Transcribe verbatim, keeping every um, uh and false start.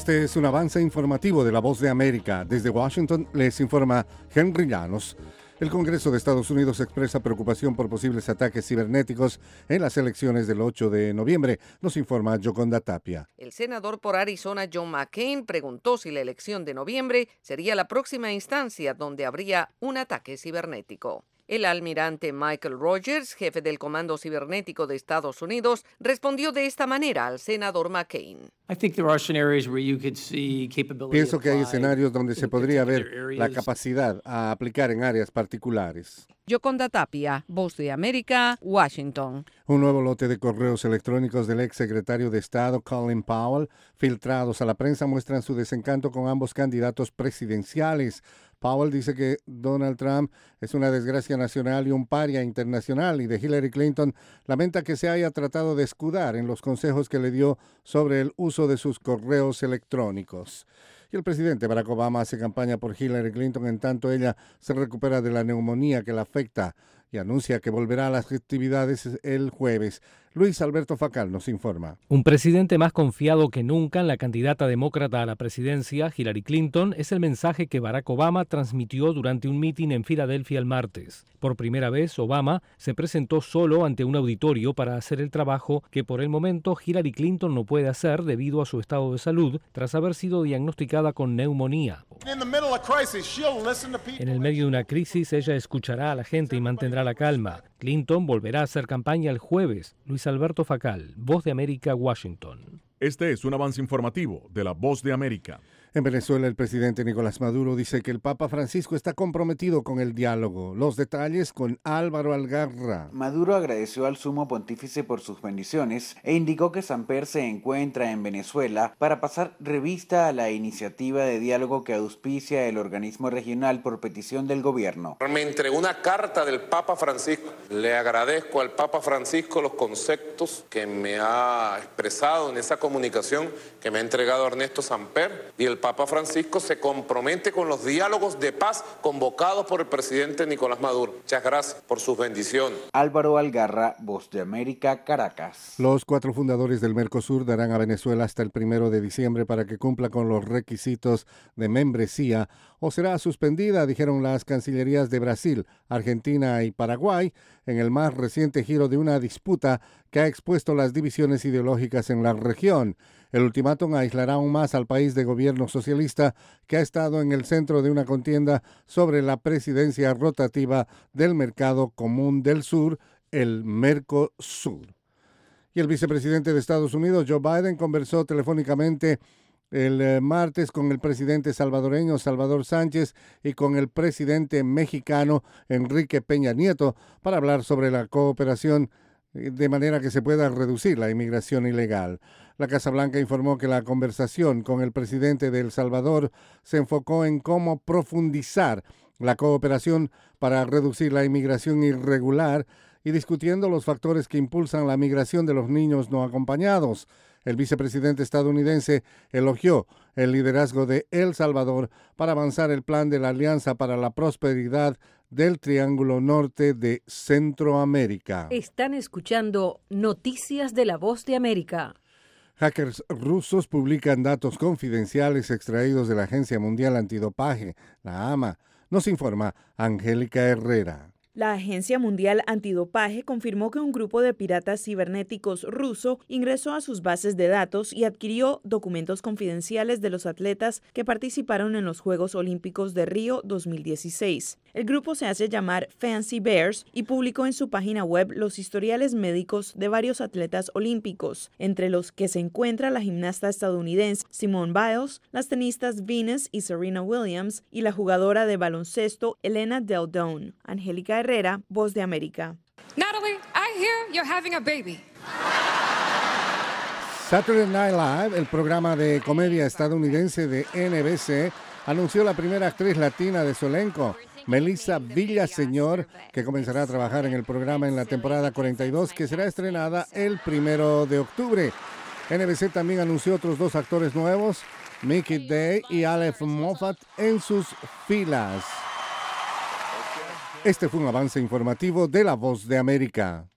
Este es un avance informativo de La Voz de América. Desde Washington les informa Henry Llanos. El Congreso de Estados Unidos expresa preocupación por posibles ataques cibernéticos en las elecciones del ocho de noviembre, nos informa Yoconda Tapia. El senador por Arizona, John McCain, preguntó si la elección de noviembre sería la próxima instancia donde habría un ataque cibernético. El almirante Michael Rogers, jefe del Comando Cibernético de Estados Unidos, respondió de esta manera al senador McCain. Pienso que hay escenarios donde se podría ver la capacidad a aplicar en áreas particulares. Yoconda Tapia, Voz de América, Washington. Un nuevo lote de correos electrónicos del ex secretario de Estado Colin Powell, filtrados a la prensa, muestran su desencanto con ambos candidatos presidenciales. Powell dice que Donald Trump es una desgracia nacional y un paria internacional, y de Hillary Clinton lamenta que se haya tratado de escudar en los consejos que le dio sobre el uso de sus correos electrónicos. Y el presidente Barack Obama hace campaña por Hillary Clinton en tanto ella se recupera de la neumonía que la afecta y anuncia que volverá a las actividades el jueves. Luis Alberto Facal nos informa. Un presidente más confiado que nunca en la candidata demócrata a la presidencia, Hillary Clinton, es el mensaje que Barack Obama transmitió durante un mitin en Filadelfia el martes. Por primera vez, Obama se presentó solo ante un auditorio para hacer el trabajo que por el momento Hillary Clinton no puede hacer debido a su estado de salud tras haber sido diagnosticada con neumonía. En el medio de una crisis, ella escuchará a la gente y mantendrá la calma. Clinton volverá a hacer campaña el jueves. Luis Alberto Facal, Voz de América, Washington. Este es un avance informativo de La Voz de América. En Venezuela, el presidente Nicolás Maduro dice que el Papa Francisco está comprometido con el diálogo. Los detalles con Álvaro Algarra. Maduro agradeció al sumo pontífice por sus bendiciones e indicó que Samper se encuentra en Venezuela para pasar revista a la iniciativa de diálogo que auspicia el organismo regional por petición del gobierno. Me entregó una carta del Papa Francisco. Le agradezco al Papa Francisco los conceptos que me ha expresado en esa comunicación que me ha entregado Ernesto Samper, y el Papa Francisco se compromete con los diálogos de paz convocados por el presidente Nicolás Maduro. Muchas gracias por sus bendiciones. Álvaro Algarra, Voz de América, Caracas. Los cuatro fundadores del Mercosur darán a Venezuela hasta el primero de diciembre para que cumpla con los requisitos de membresía o será suspendida, dijeron las cancillerías de Brasil, Argentina y Paraguay, en el más reciente giro de una disputa que ha expuesto las divisiones ideológicas en la región. El ultimátum aislará aún más al país de gobierno socialista que ha estado en el centro de una contienda sobre la presidencia rotativa del Mercado Común del Sur, el Mercosur. Y el vicepresidente de Estados Unidos, Joe Biden, conversó telefónicamente el eh, martes con el presidente salvadoreño Salvador Sánchez y con el presidente mexicano Enrique Peña Nieto para hablar sobre la cooperación de manera que se pueda reducir la inmigración ilegal. La Casa Blanca informó que la conversación con el presidente de El Salvador se enfocó en cómo profundizar la cooperación para reducir la inmigración irregular y discutiendo los factores que impulsan la migración de los niños no acompañados. El vicepresidente estadounidense elogió el liderazgo de El Salvador para avanzar el plan de la Alianza para la Prosperidad del Triángulo Norte de Centroamérica. Están escuchando Noticias de La Voz de América. Hackers rusos publican datos confidenciales extraídos de la Agencia Mundial Antidopaje, la A M A. Nos informa Angélica Herrera. La Agencia Mundial Antidopaje confirmó que un grupo de piratas cibernéticos ruso ingresó a sus bases de datos y adquirió documentos confidenciales de los atletas que participaron en los Juegos Olímpicos de Río dos mil dieciséis. El grupo se hace llamar Fancy Bears y publicó en su página web los historiales médicos de varios atletas olímpicos, entre los que se encuentra la gimnasta estadounidense Simone Biles, las tenistas Venus y Serena Williams y la jugadora de baloncesto Elena Del Don. Angélica Herrera, Voz de América. Natalie, I hear you're having a baby. Saturday Night Live, el programa de comedia estadounidense de N B C, anunció la primera actriz latina de su elenco, Melissa Villaseñor, que comenzará a trabajar en el programa en la temporada cuarenta y dos, que será estrenada el primero de octubre. N B C también anunció otros dos actores nuevos, Mickey Day y Aleph Moffat, en sus filas. Este fue un avance informativo de La Voz de América.